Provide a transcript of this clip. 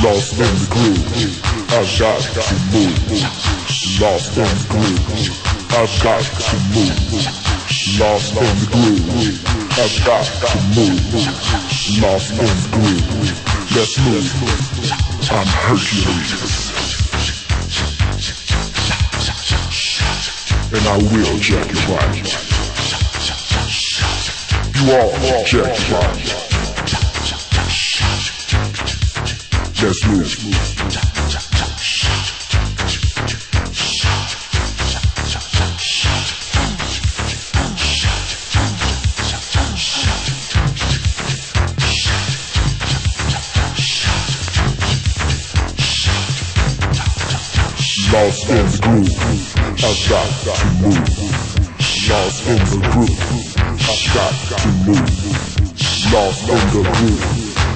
Lost in the groove, I've got to move. Lost in the groove, I've got to move. Lost in the groove, I've got to move. Lost in the groove, let's move. I'm Hercules, and I will jack it right. You all jack it right. Let's move. Lost in the groove, I've got to move. Lost in the groove, I've got to move. Lost in the groove.